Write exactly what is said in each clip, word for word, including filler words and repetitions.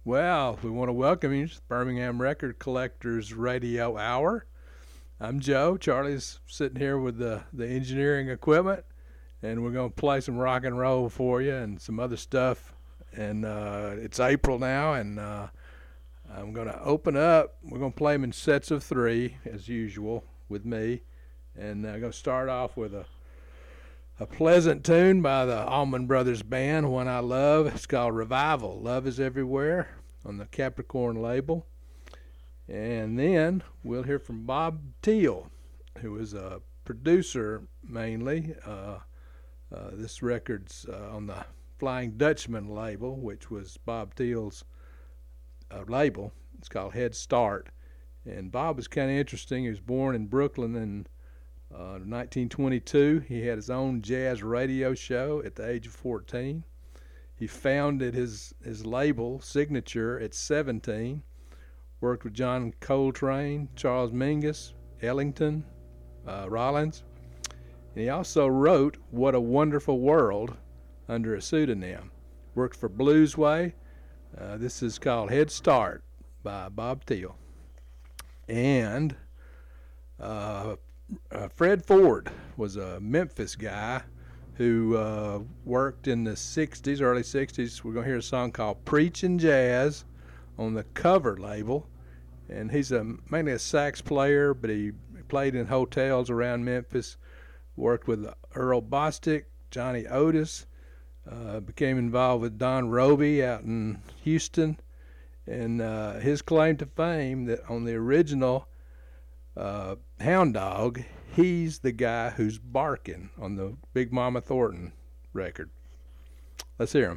Well, we want to welcome you to the Birmingham Record Collectors Radio Hour. I'm Joe. Charlie's sitting here with the, the engineering equipment, and we're going to play some rock and roll for you and some other stuff. And uh, it's April now, and uh, I'm going to open up. We're going to play them in sets of three, as usual, with me. And I'm going to start off with a A pleasant tune by the Allman Brothers Band, one I love. It's called Revival. Love is Everywhere on the Capricorn label. And then we'll hear from Bob Thiele, who is a producer mainly. Uh, uh, this record's uh, on the Flying Dutchman label, which was Bob Thiele's uh, label. It's called Head Start. And Bob was kind of interesting. He was born in Brooklyn in Uh, nineteen twenty-two, he had his own jazz radio show at the age of fourteen. He founded his, his label, Signature, at seventeen. Worked with John Coltrane, Charles Mingus, Ellington, uh, Rollins. And he also wrote What a Wonderful World under a pseudonym. Worked for Bluesway. Uh, this is called Head Start by Bob Thiele. And uh, Uh, Fred Ford was a Memphis guy who uh, worked in the sixties, early sixties. We're going to hear a song called Preachin' Jazz on the Cover label. And he's a, mainly a sax player, but he played in hotels around Memphis, worked with Earl Bostic, Johnny Otis, uh, became involved with Don Roby out in Houston. And uh, his claim to fame that on the original Uh, Hound Dog, he's the guy who's barking on the Big Mama Thornton record. Let's hear him.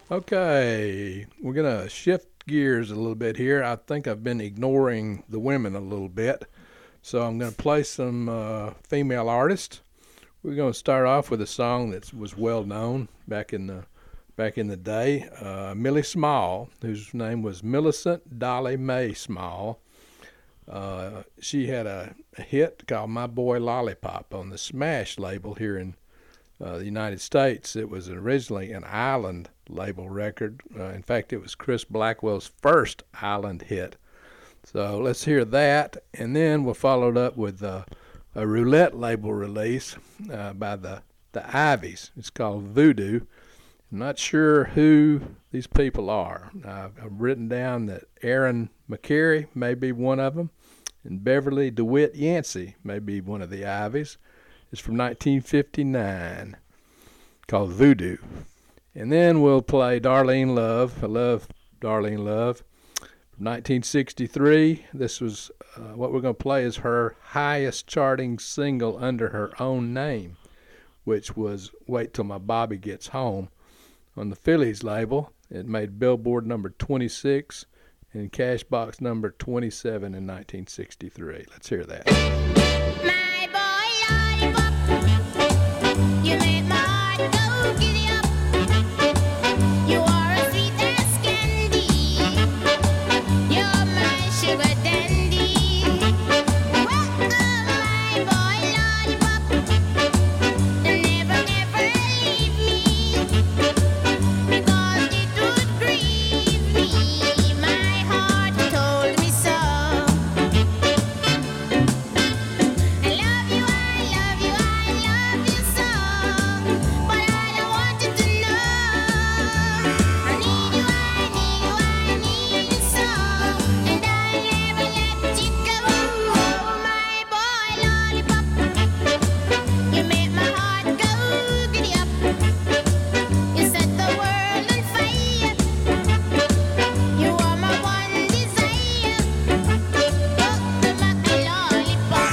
Okay, we're going to shift gears a little bit here. I think I've been ignoring the women a little bit. So I'm going to play some uh, female artists. We're going to start off with a song that was well known back in the back in the day. Uh, Millie Small, whose name was Millicent Dolly Mae Small. Uh, she had a, a hit called My Boy Lollipop on the Smash label here in uh, the United States. It was originally an Island label record. Uh, in fact, it was Chris Blackwell's first Island hit. So let's hear that, and then we'll follow it up with uh, a Roulette label release uh, by the, the Ivies. It's called Voodoo. I'm not sure who these people are. Uh, I've written down that Aaron McCary may be one of them, and Beverly DeWitt Yancey may be one of the Ivies. It's from nineteen fifty-nine, called Voodoo. And then we'll play Darlene Love. I love Darlene Love. From nineteen sixty-three, this was uh, what we're going to play is her highest charting single under her own name, which was Wait Till My Bobby Gets Home. On the Phillies label, it made Billboard number twenty-six and Cashbox number twenty-seven in nineteen sixty-three. Let's hear that. My boy lollipop, you make my heart go giddy up. You are as sweet as candy. You're my sugar dandy. Well, oh, my boy lollipop, never, never leave me, because it would grieve me. My heart told me so. I love you, I love you, I love you so. But I don't want you to know. I need you, I need you, I need you so. And I'll never let you go. Oh, my boy lollipop, you make my heart go giddy up. You set the world on fire. You are my one desire. Oh, my lollipop.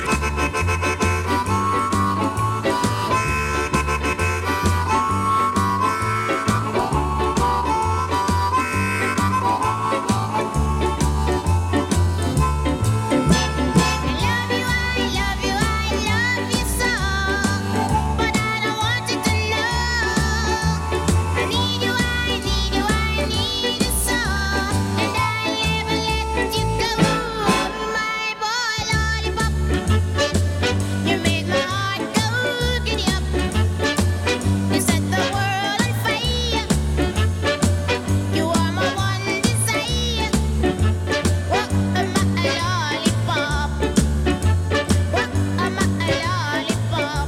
I love you, I love you, I love you so. But I don't want you to know. I need you, I need you, I need you so. And I'll never let you go. Oh, my boy lollipop, you make my heart go giddy up. You set the world on fire. You are my one desire. What am I, a lollipop? What am I, a lollipop?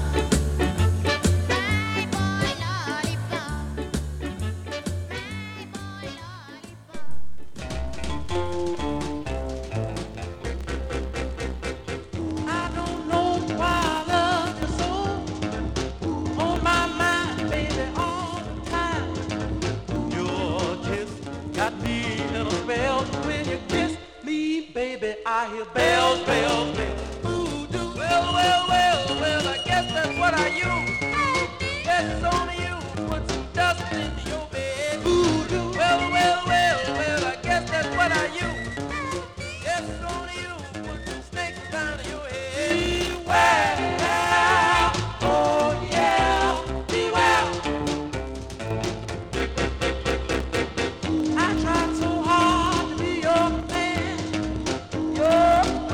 My boy lollipop. My boy lollipop. I don't know why I love you so. On my mind, baby, all the time. Your kiss got me in a spell. When you kiss me, baby, I hear bells, bells, bells. Voodoo. Well, well, well, well, I guess that's what I use. Yes, it's only you. Put some dust into your bed. Voodoo. Well, well, well, well, I guess that's what I use. Yes, it's only you. Put some snakes down in your head. Beware. Oh, yeah. Beware. I tried so hard to be your man. Your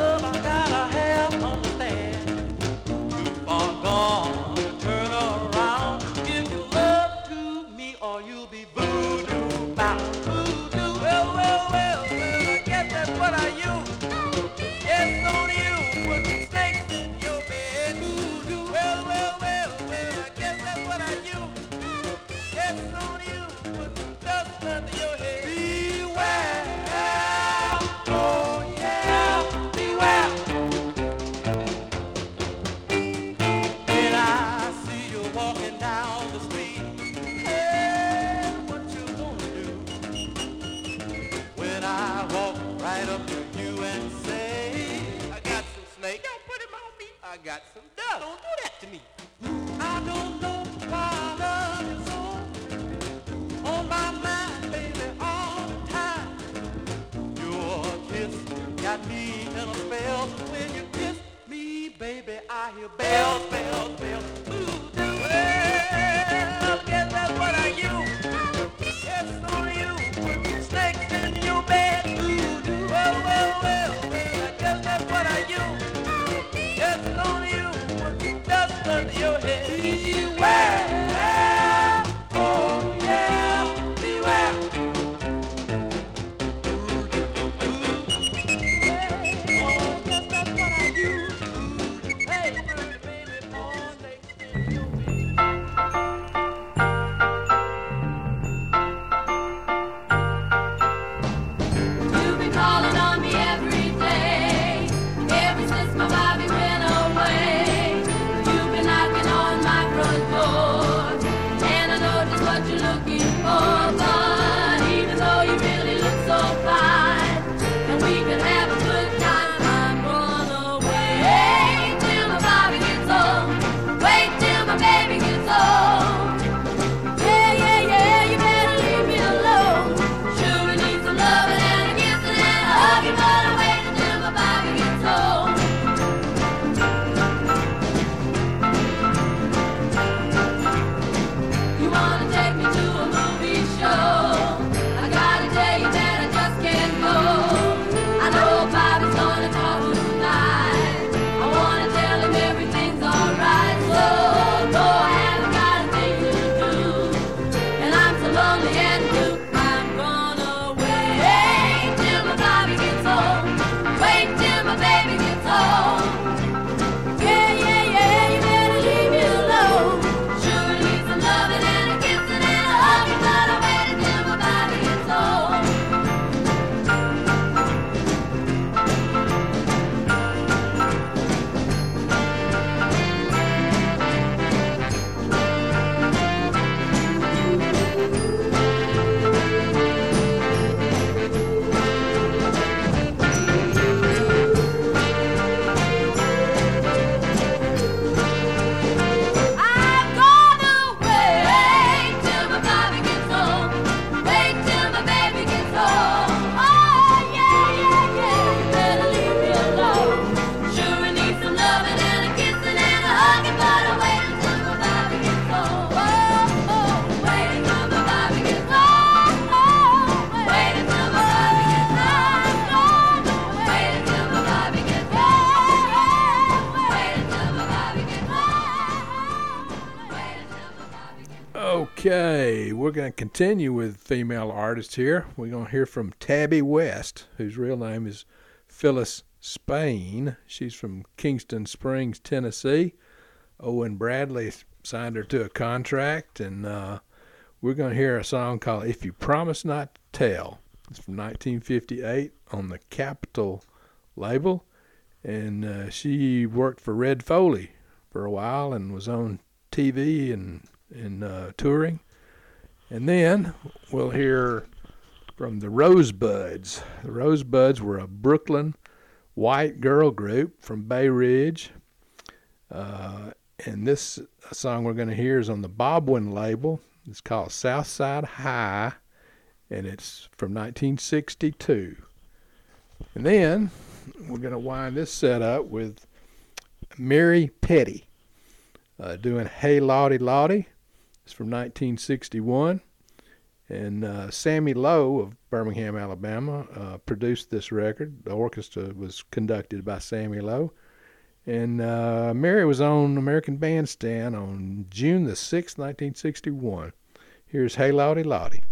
Okay, we're going to continue with female artists here. We're going to hear from Tabby West, whose real name is Phyllis Spain. She's from Kingston Springs, Tennessee. Owen Bradley signed her to a contract, and uh, we're going to hear a song called If You Promise Not to Tell. It's from nineteen fifty-eight on the Capitol label, and uh, she worked for Red Foley for a while and was on T V and, and uh, touring. And then we'll hear from the Rosebuds. The Rosebuds were a Brooklyn white girl group from Bay Ridge. Uh, and this song we're going to hear is on the Bobwin label. It's called Southside High, and it's from nineteen sixty-two. And then we're going to wind this set up with Mary Petty uh, doing Hey Lottie Lottie. It's from nineteen sixty-one. And uh, Sammy Lowe of Birmingham, Alabama, uh, produced this record. The orchestra was conducted by Sammy Lowe. And uh, Mary was on American Bandstand on June the sixth, nineteen sixty-one. Here's Hey Lottie Lottie.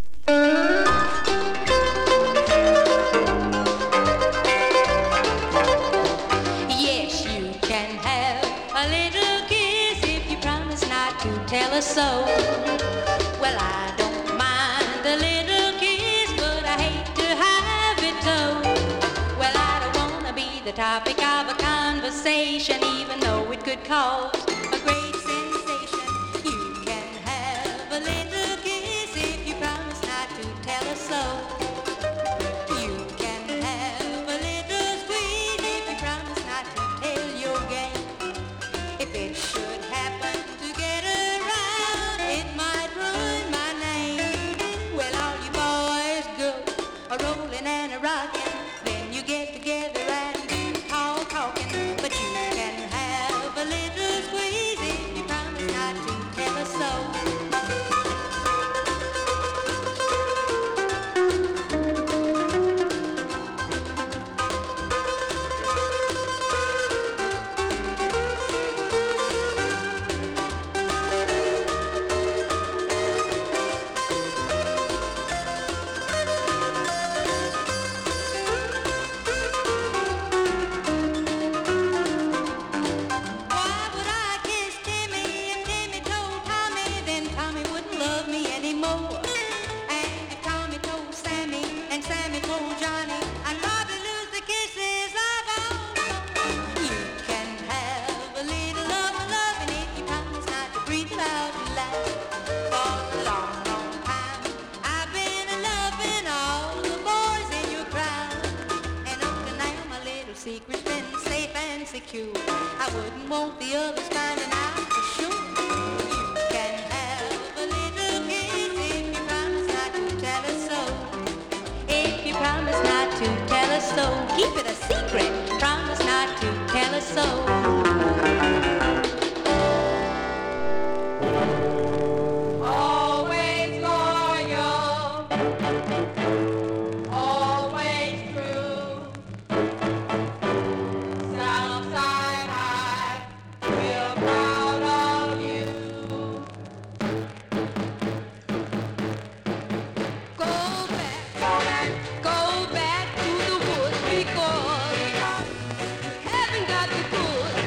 Yes, you can have a little kiss if you promise not to tell us so. Well, I don't mind a little kiss, but I hate to have it so. Well, I don't want to be the topic of a conversation, even though it could cause a great sensation. You can have a little kiss if you promise not to tell us so. You can have a little squeeze if you promise not to tell your game. If it should happen to get around, it might ruin my name. Well, all you boys go a rolling and a rocking, then you get together and do tall talking. But you can have a little squeeze if you promise not to tell us so. Why would I kiss Timmy if Timmy told Tommy, then Tommy wouldn't love me anymore? And if Tommy told Sammy, and Sammy told Johnny, I'd rather lose the kisses I've all. You can have a little love loving if you promise not to breathe it out loud. For a long, long time, I've been loving all the boys in your crowd. And up to now, my little secret's been safe and secure. I wouldn't want the others finding out for sure. You can have a little kiss if you promise not to tell us so. If you promise not to tell us so, keep it a secret. Promise not to tell us so. Always loyal, always true. Southside High, we're proud of you. Go back, go back, go back to the woods because you haven't got the goods.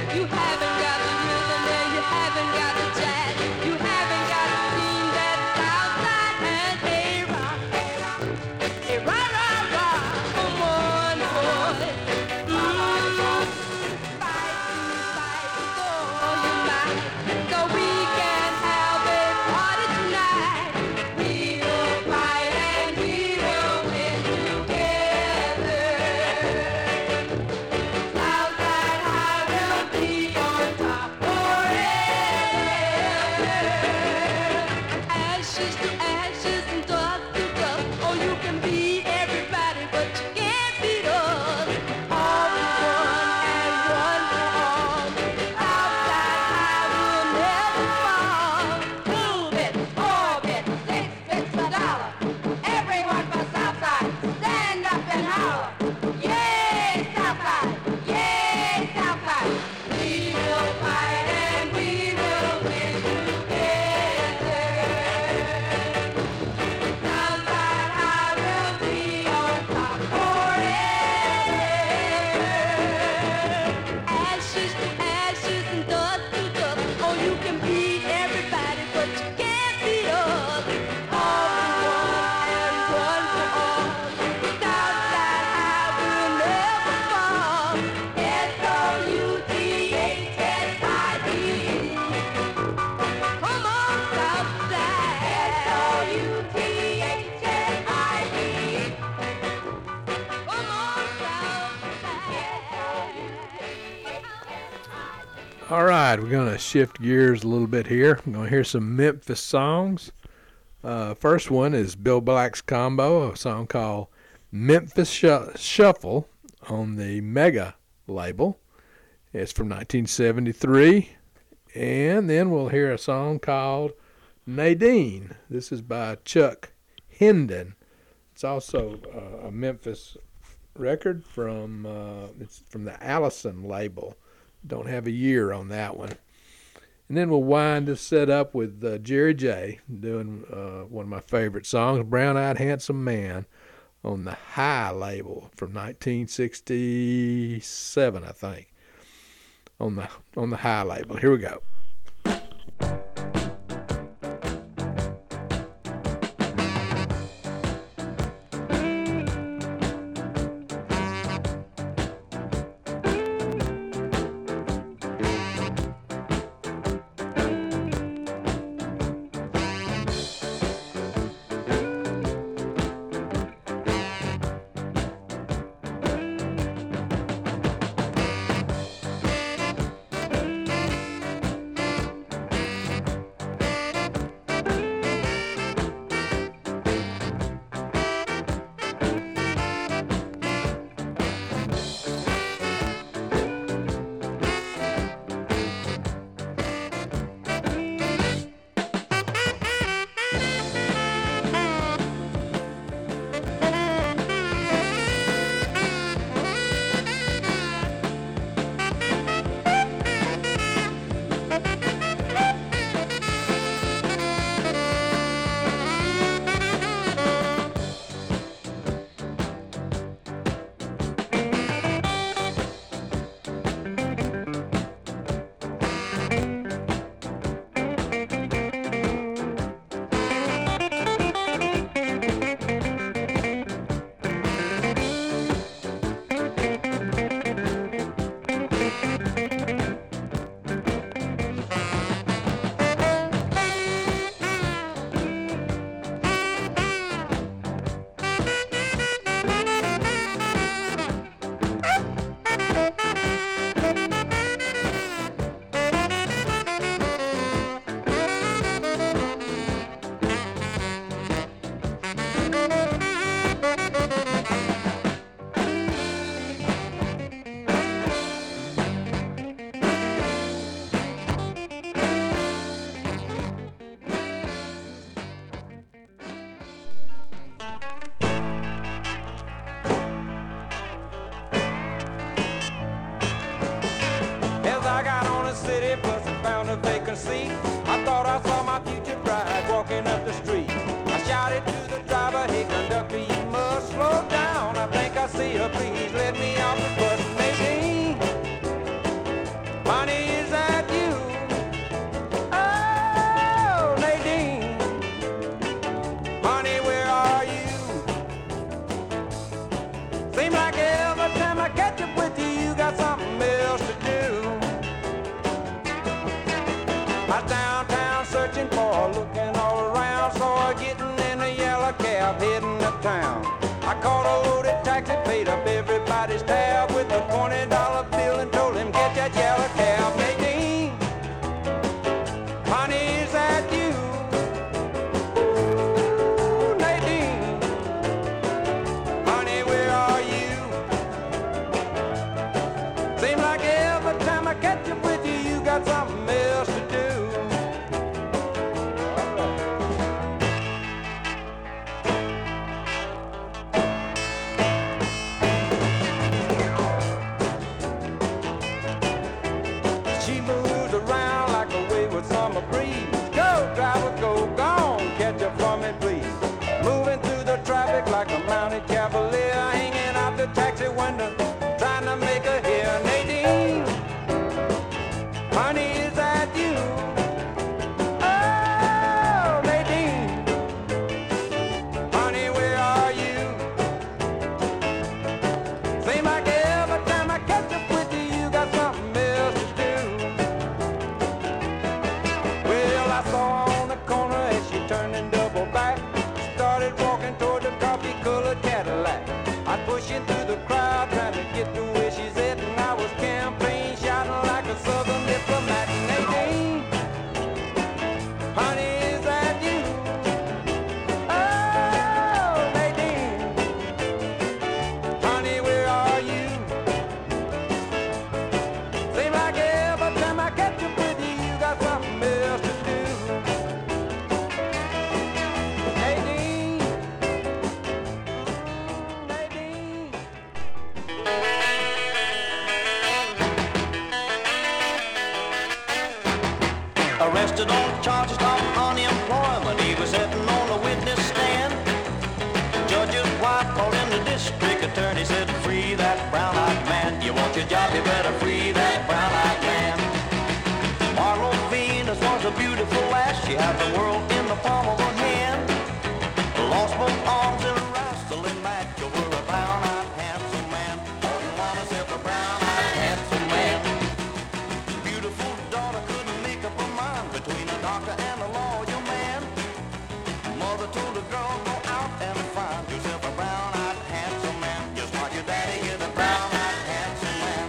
All right, we're going to shift gears a little bit here. We're going to hear some Memphis songs. Uh, first one is Bill Black's combo, a song called Memphis Sh- Shuffle on the Mega label. It's from nineteen seventy-three. And then we'll hear a song called Nadine. This is by Chuck Hendon. It's also uh, a Memphis record from uh, it's from the Allison label. Don't have a year on that one. And then we'll wind this set up with uh, Jerry J doing uh, one of my favorite songs, Brown Eyed Handsome Man, on the High label from nineteen sixty-seven, I think. On the on the High label. Here we go. As I got on a city bus and found a vacant seat, I thought I saw my future bride walking up the street. I shouted to the driver, hey conductor, you must slow down. I think I see her, please let me off the bus. Nadine, honey, is that you? Oh, Nadine, honey, where are you? Seems like every time I catch up with you, you got something else to do. I downtown searching for, looking all around, saw her getting in a yellow cab heading uptown. I caught a loaded taxi, paid up everybody's tab with a twenty dollar bill and told him get that yellow cab. Nadine, honey, is that you? Ooh, Nadine, honey, where are you? Seems like every time I catch up with you, you got something else to do. She moves around like a wayward summer breeze. Go, driver, go, gone, catch up for me, please. Moving through the traffic like a mounted cavalier, hanging out the taxi window, trying to make a here. Nadine, honey, is that you? Oh, Nadine, honey, where are you? Seems like every time I catch up with you, you got something else to do. Well, I saw her on the corner as she turned and doubled back. She had the world in the palm of her hand. Lost both arms in a wrestling match over a brown-eyed handsome man. Want herself a brown-eyed handsome man. Beautiful daughter couldn't make up her mind between a doctor and a lawyer man. Mother told the girl, go out and find yourself a brown-eyed handsome man. Just like your daddy is a brown-eyed handsome man.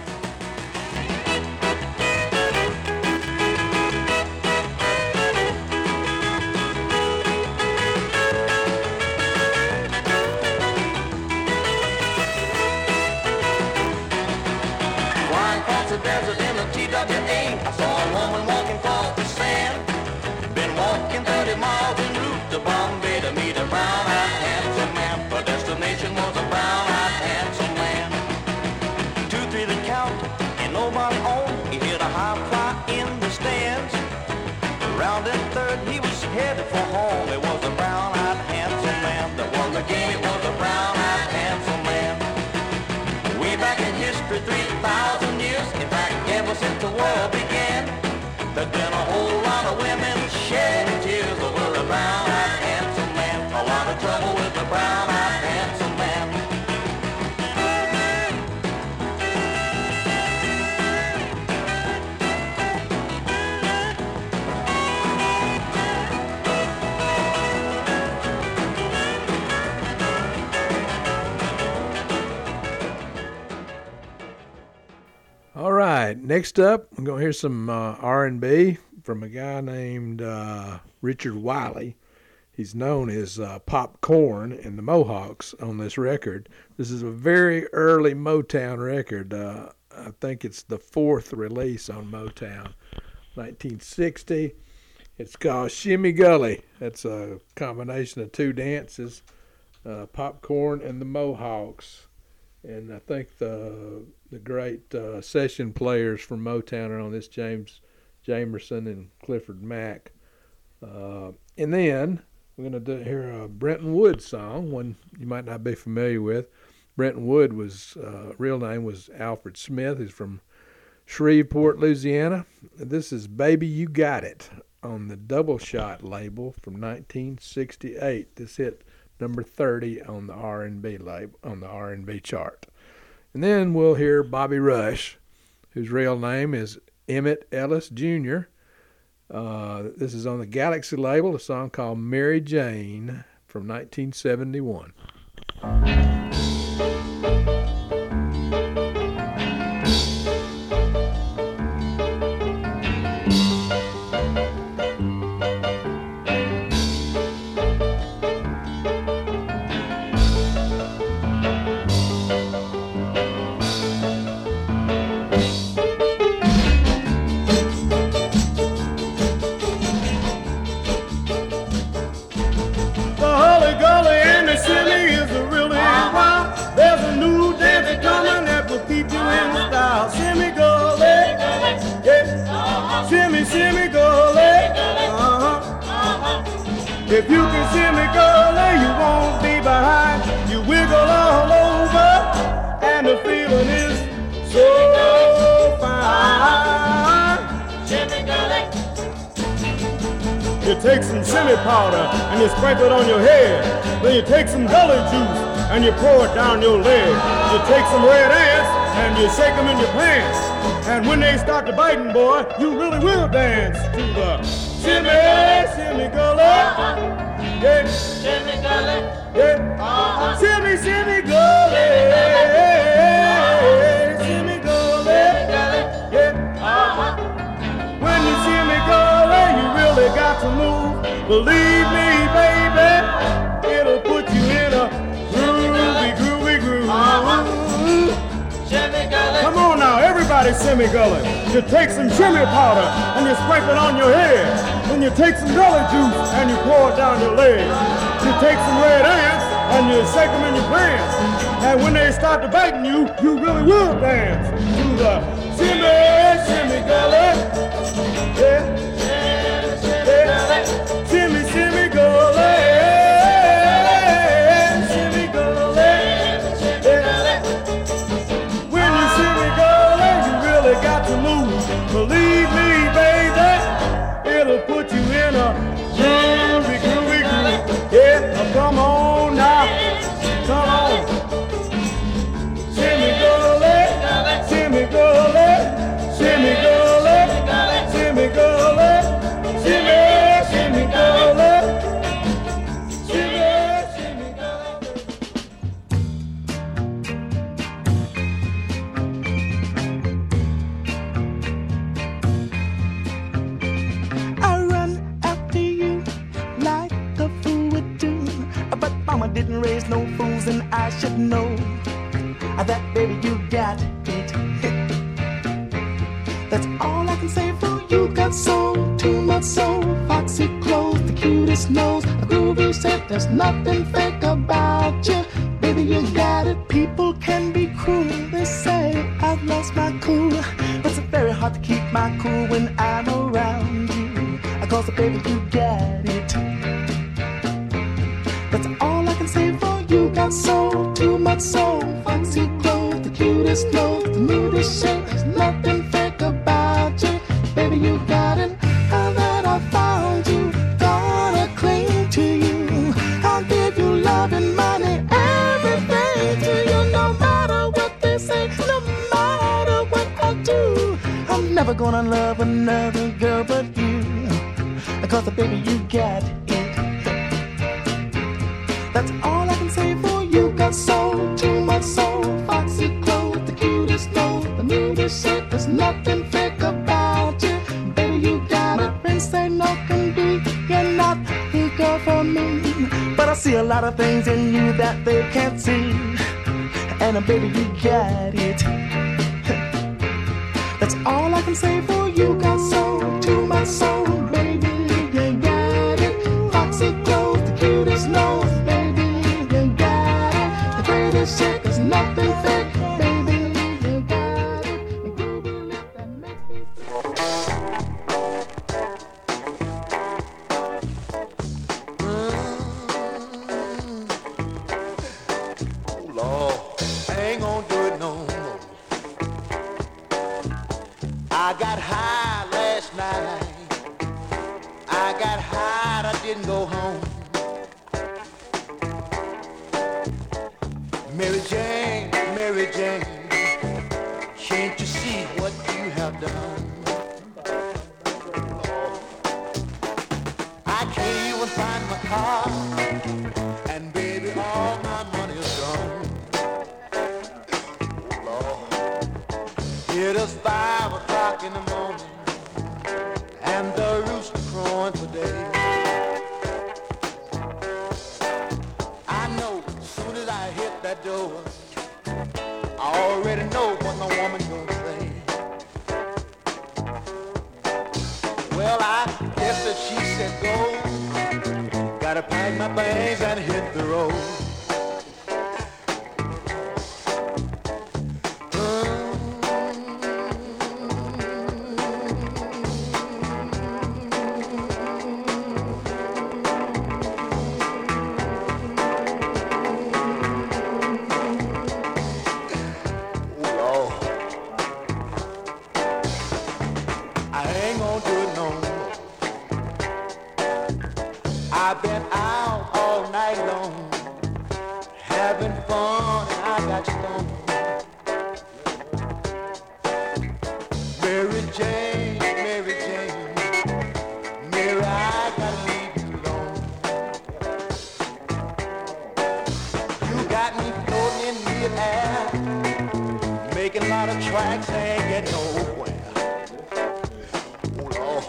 Flying across the desert in a T W A, I saw a woman walking across the sand. Been walking thirty miles en route to Bombay to meet a brown-eyed handsome man. Her destination was a brown-eyed handsome man. Two, three to count, and nobody home. He hit a high fly in the stands. Round in third, he was headed for home. It was a brown-eyed handsome man. That won the game, it was a brown-eyed handsome man. Way back in history, three thousand years. In fact, ever since the war began, there's been a whole lot of women shedding tears over a brown-eyed handsome man. A lot of trouble with the brown-eyed handsome man. All right, next up, we're going to hear some uh, R and B from a guy named uh, Richard Wiley. He's known as uh, Popcorn and the Mohawks on this record. This is a very early Motown record. Uh, I think it's the fourth release on Motown, nineteen sixty. It's called Shimmy Gully. That's a combination of two dances, uh, Popcorn and the Mohawks. And I think the the great uh, session players from Motown are on this, James Jamerson and Clifford Mack. Uh, and then we're going to hear a Brenton Wood song, one you might not be familiar with. Brenton Wood was, uh, real name was Alfred Smith. He's from Shreveport, Louisiana. This is Baby You Got It on the Double Shot label from nineteen sixty-eight. This hit number thirty on the R and B label, on the R and B chart. And then we'll hear Bobby Rush, whose real name is Emmett Ellis Junior Uh, this is on the Galaxy label, a song called Mary Jane from nineteen seventy-one. If you can see me, girl, you won't be behind. You wiggle all over, and the feeling is so fine. You take some shimmy powder and you sprinkle it on your head. Then you take some gully juice and you pour it down your leg. You take some red ants and you shake them in your pants. And when they start to biting, boy, you really will dance to the shimmy, shimmy gully. Yeah. Shimmy gully. Yeah. Uh-huh. Shimmy, shimmy gully. Shimmy gully. Yeah. Uh-huh. When you shimmy gully, you really got to move. Believe me, baby, it'll put you in a groovy, groovy groove. Uh-huh. Come on now, everybody shimmy gully. You take some shimmy powder and you sprinkle it on your head. Then you take some gully juice and you pour it down your leg. You take some red ants and you shake them in your pants. And when they start to biting you, you really will dance to the shimmy, shimmy gully. Yeah, yeah. Shimmy, shimmy gully. Shimmy gully. Yeah. When you shimmy gully, you really got to move. Believe me, baby, it'll put you in a didn't raise no fools, and I should know uh, that baby you got it. That's all I can say for you. Got soul, too much soul, foxy clothes, the cutest nose, a groovy set. There's nothing fake about you, baby. You got it. People can be cruel. They say I've lost my cool, but it's very hard to keep my cool when I'm around you. Cause baby you got it. That's all I can say for you. Got soul, too much soul, foxy clothes, the cutest nose, the nudist shape. There's nothing fake about you, baby you got it. Now that I found you, gonna cling to you. I'll give you love and money, everything to you. No matter what they say, no matter what I do, I'm never gonna love another girl but you. Cause the baby you got it. That's all I can say for you. Got soul, too much soul, foxy clothes, the cutest nose, the nudist shape. There's nothing fake about you, baby you got it. Friends say no can be, you're not the girl for me, but I see a lot of things in you that they can't see, and uh, baby you got it. That's all I can say for you. Got soul, too much soul, baby. Nose, baby, you got it. The greatest shit, there's nothing fake, baby, you got it. The groovy lip that makes me Oh Lord, I ain't gonna do it no more. I got high last night. I got high, I didn't go home. Mary Jane, Mary Jane, can't you see what you have done? Lord, I can't even find my car, and baby, all my money is gone. Lord, it is five o'clock in the morning, and the rooster crowing for day. That door, I already know what my woman gonna say. Well, I guess that she said go. Gotta pack my bags and hit the road. I've been out all night long, having fun, and I got stoned. Mary Jane, Mary Jane, Mary, I gotta leave you alone. You got me floating in mid-air, making a lot of tracks, ain't getting nowhere. Oh Lord.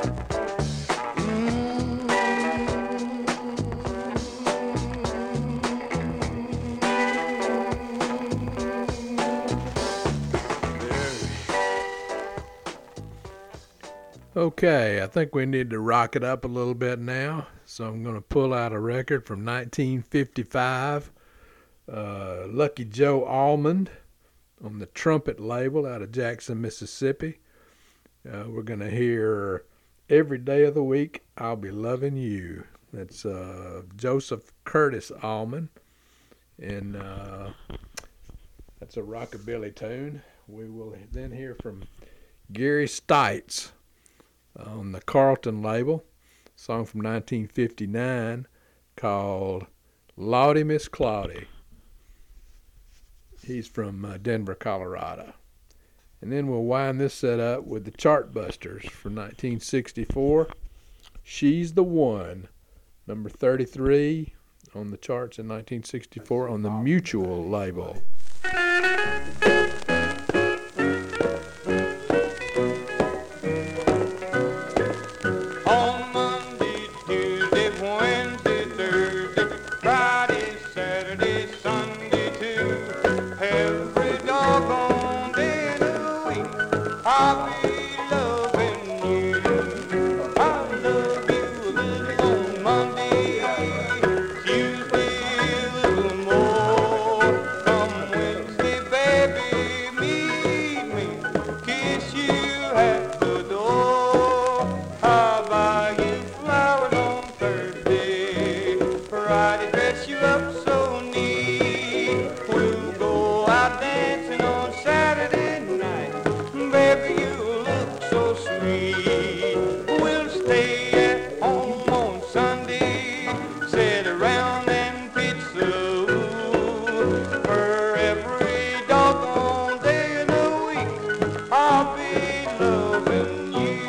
Okay, I think we need to rock it up a little bit now. So I'm going to pull out a record from nineteen fifty-five. Uh, Lucky Joe Almond on the Trumpet label out of Jackson, Mississippi. Uh, we're going to hear Every Day of the Week, I'll Be Loving You. That's uh, Joseph Curtis Almond. And uh, that's a rockabilly tune. We will then hear from Gary Stites on the Carlton label, a song from nineteen fifty-nine called Lawdy Miss Claudy. He's from uh, Denver, Colorado. And then we'll wind this set up with the Chartbusters from nineteen sixty-four, She's the One, number thirty-three on the charts in nineteen sixty-four on the Mutual label. On Monday, Tuesday, Wednesday, Thursday, Friday, Friday dress you up so neat. We'll go out dancing on Saturday night. Baby, you look so sweet. We'll stay at home on Sunday, sit around and pizza for every doggone day of the week. I'll be loving you.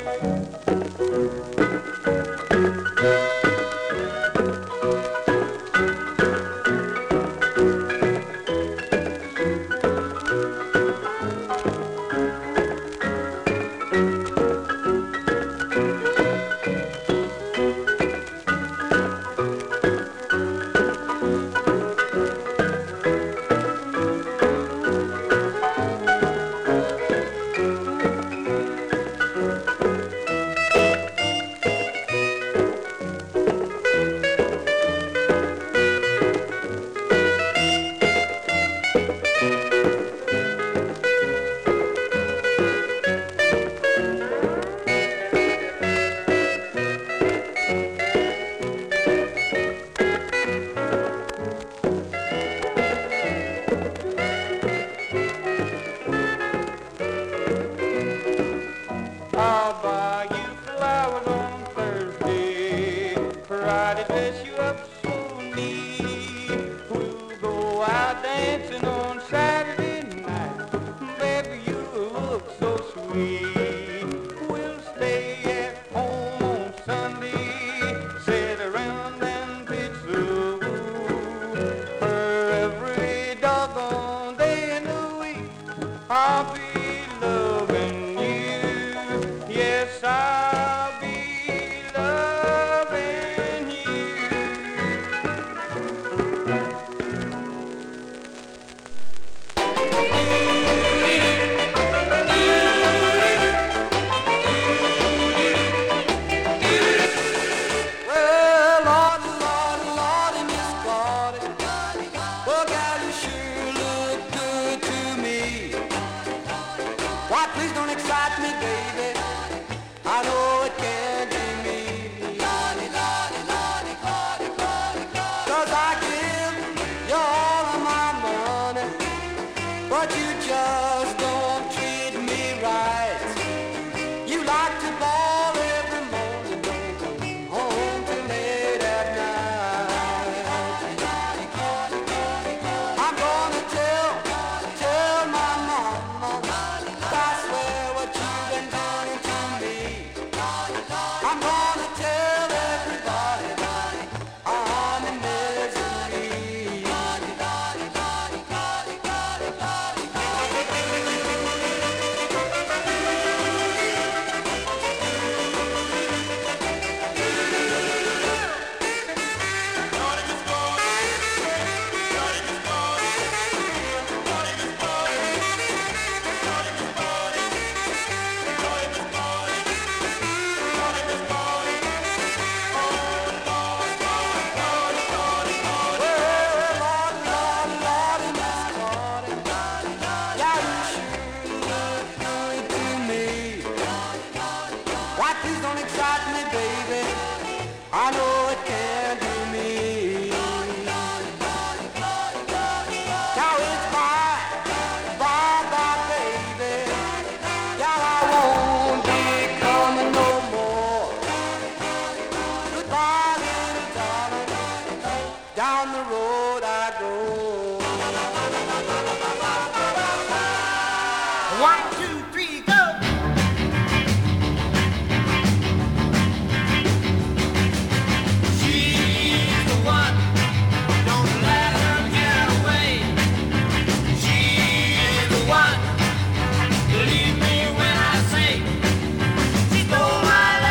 I'll buy you flowers on Thursday, Friday dress you up so neat. We'll go out dancing on Saturday night. Baby, you look so sweet. We'll stay at home on Sunday, sit around and pizza for every doggone day in the week. I'll be loving you. Yes, I'll be loving you. Well, Lord, Lord, Lord, and Miss Claudia, well, gal, you sure look good to me. Why, please don't excite me, baby. I know it can't be me. Cause I give you all of my money, but you just don't treat me right. You like to ball every morning, don't come home till late at night. I'm gonna tell, tell my mama, I swear what you've been doing to me. I'm gonna tell everybody I'm in misery. I know it can't do me. Now it's bye, bye, bye, baby. Now I won't be coming no more. Goodbye, little darling. Down the road I go. One, two, three, go.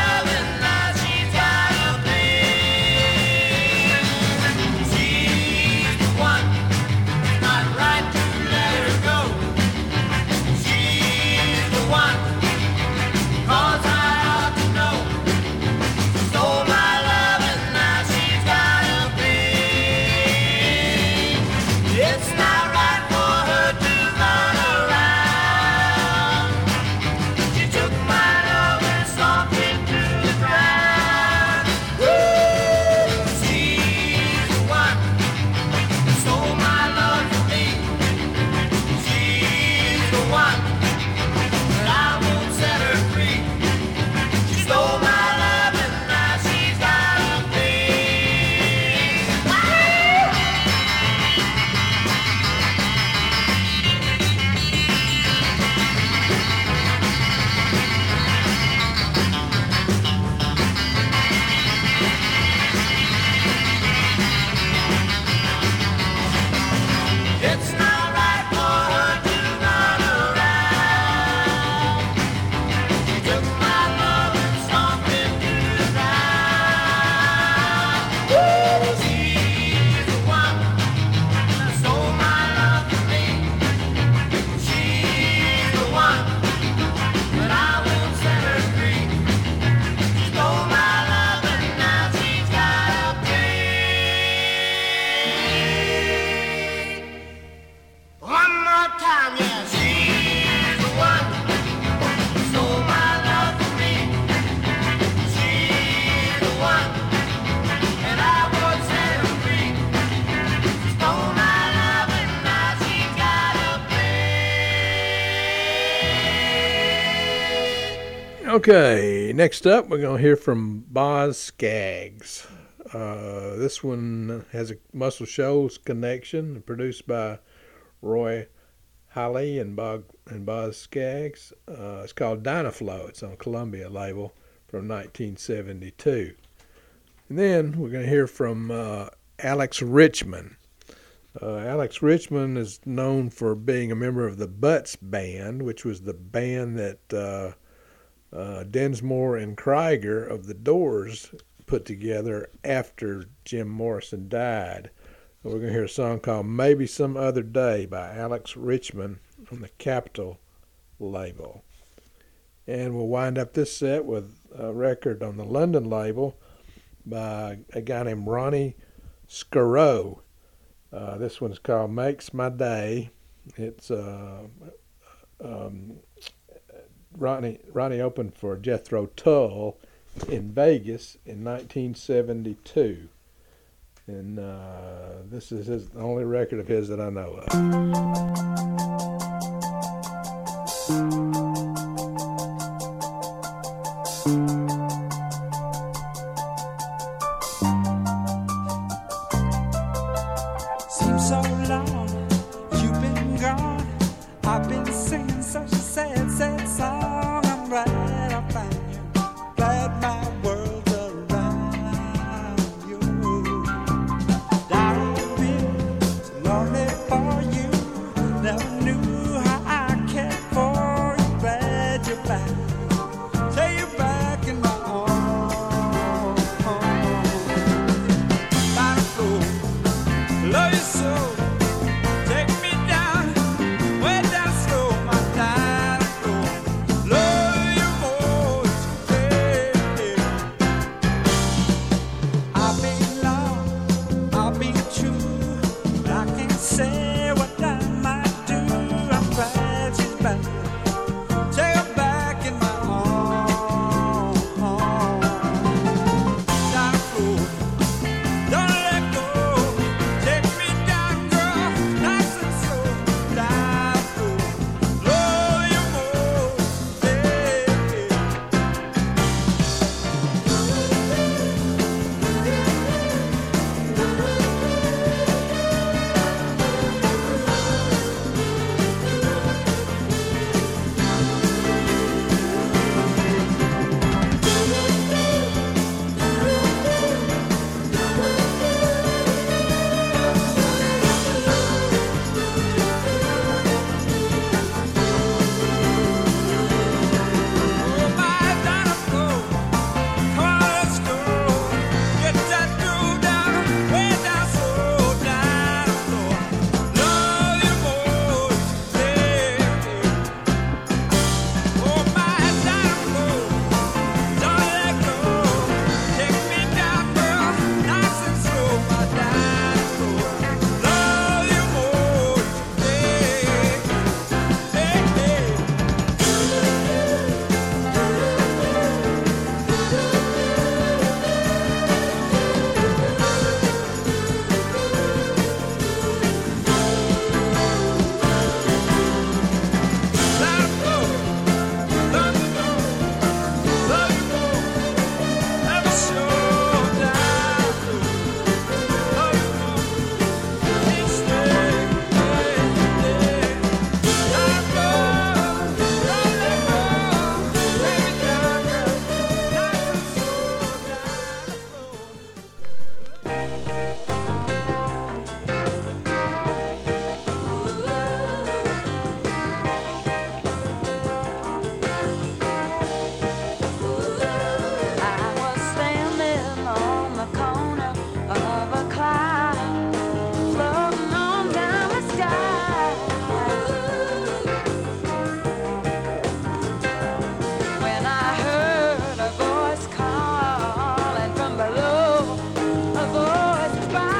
She Okay, next up we're going to hear from Boz Scaggs. Uh, this one has a Muscle Shoals connection, produced by Roy Halle and, Bob, and Boz Scaggs. Uh, it's called Dynaflow. It's on Columbia label from nineteen seventy-two. And then we're going to hear from uh, Alex Richman. Uh, Alex Richman is known for being a member of the Butts Band, which was the band that uh, uh, Densmore and Krieger of the Doors put together after Jim Morrison died. We're going to hear a song called Maybe Some Other Day by Alex Richman on the Capitol label. And we'll wind up this set with a record on the London label by a guy named Ronnie Scarrow. Uh, this one's called Makes My Day. It's uh, um, Ronnie, Ronnie opened for Jethro Tull in Vegas in nineteen seventy-two. And uh, this is his the only record of his that I know Seems so long you've been gone. I've been singing such a sad, sad song. I'm glad I found you. Glad my world's around you. I've been so lonely for you. Never knew how I cared for you. Glad you're back. Say you're back in my arms. By the floor, love you so. Take me down, way down slow, my darling floor. Love you more today. I've been long, I've been true. I can't say what I might do. I'm glad she's back. Take her back in my arms. Down the floor, don't let go. Take me down, girl, nice and slow. Down the floor, love you more today. Oh, my dinosaur, come on, let's go. Get that groove down, way down slow, dinosaur. Love you more today. Oh, my dinosaur, don't let go. Take me down, girl, nice and slow, my dinosaur. Love you more today. Hey, hey. I was standing on the corner of a cloud, floating on down the sky. When I heard a voice calling from below, a voice by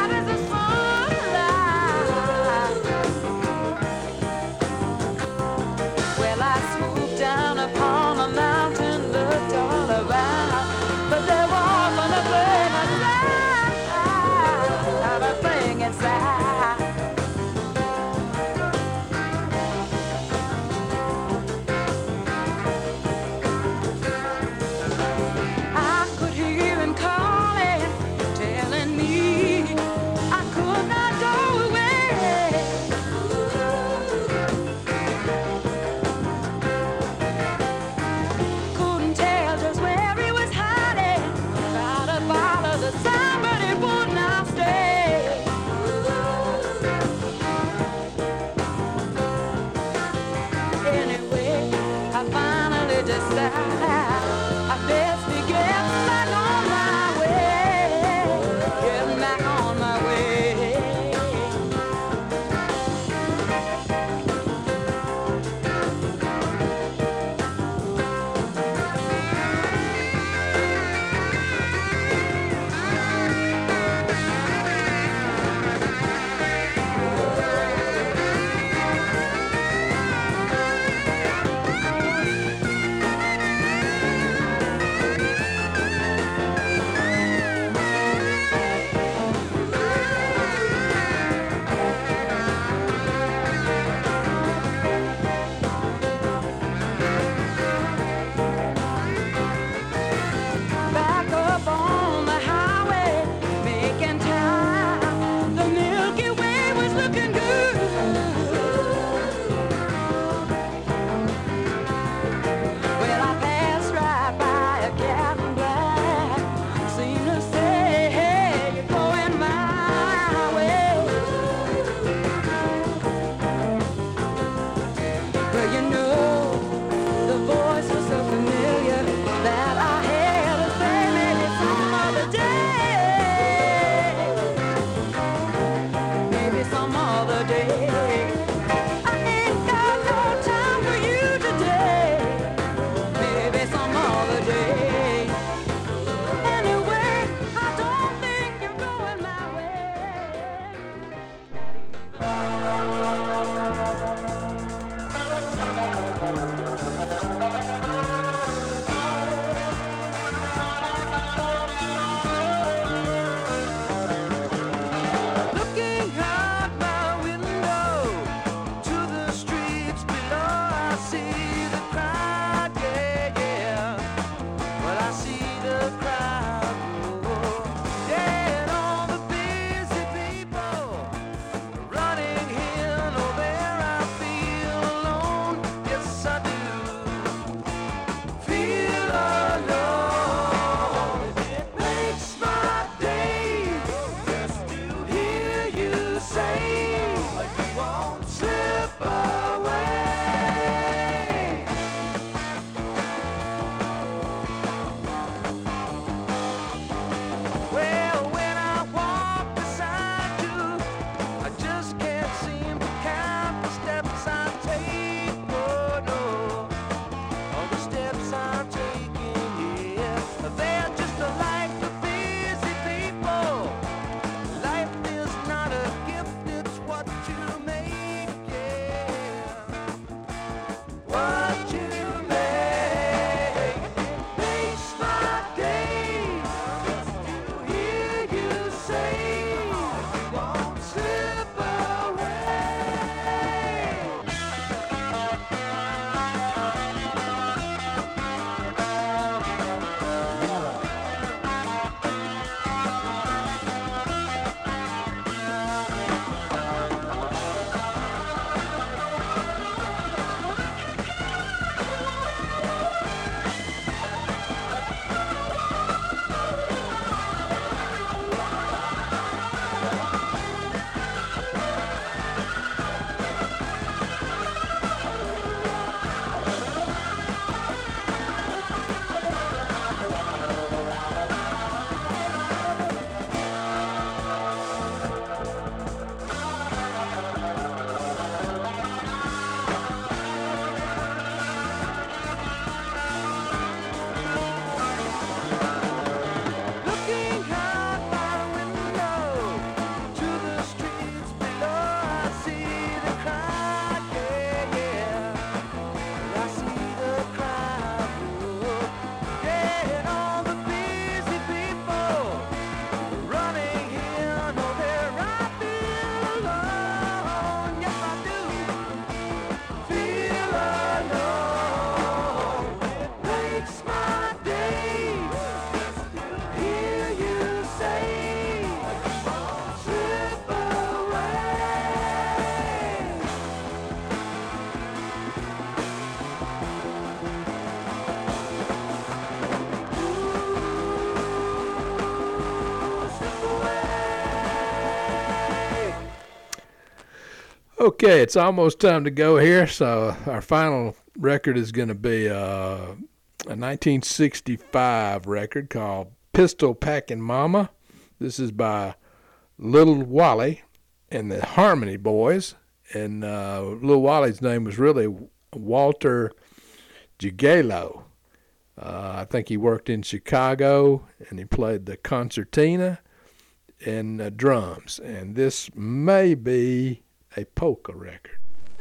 Okay, it's almost time to go here. So our final record is going to be uh, a nineteen sixty-five record called Pistol Packin' Mama. This is by Little Wally and the Harmony Boys. And uh, Little Wally's name was really Walter Gigalo. Uh, I think he worked in Chicago, and he played the concertina and uh, drums. And this may be a polka record.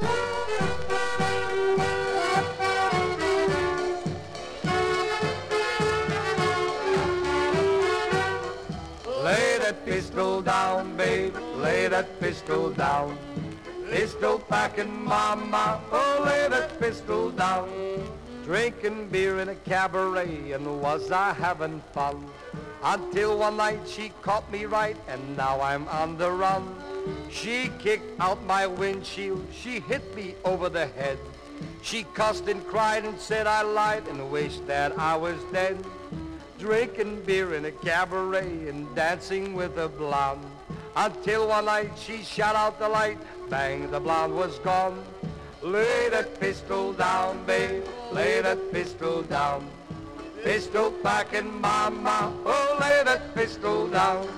Lay that pistol down, babe, lay that pistol down. Pistol packing mama, oh, lay that pistol down. Drinking beer in a cabaret, and was I having fun? Until one night she caught me right, and now I'm on the run. She kicked out my windshield, she hit me over the head. She cussed and cried and said I lied and wished that I was dead. Drinking beer in a cabaret and dancing with a blonde. Until one night she shot out the light, bang, the blonde was gone. Lay that pistol down, babe, lay that pistol down. Pistol packing mama, oh, lay that pistol down.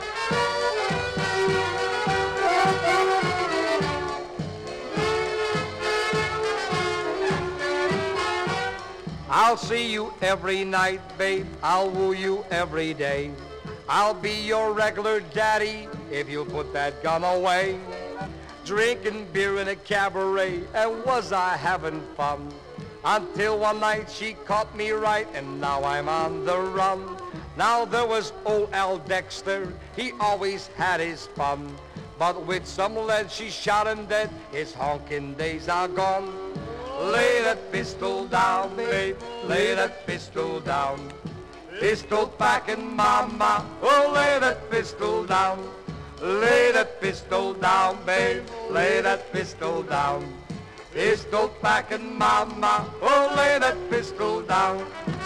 I'll see you every night, babe, I'll woo you every day. I'll be your regular daddy if you'll put that gun away. Drinking beer in a cabaret, and was I having fun? Until one night she caught me right, and now I'm on the run. Now there was old Al Dexter, he always had his fun. But with some lead she shot him dead, his honking days are gone. Lay that pistol down, babe, lay that pistol down. Pistol packing mama, oh, lay that pistol down. Lay that pistol down, babe, lay that pistol down. Pistol packing mama, oh, lay that pistol down.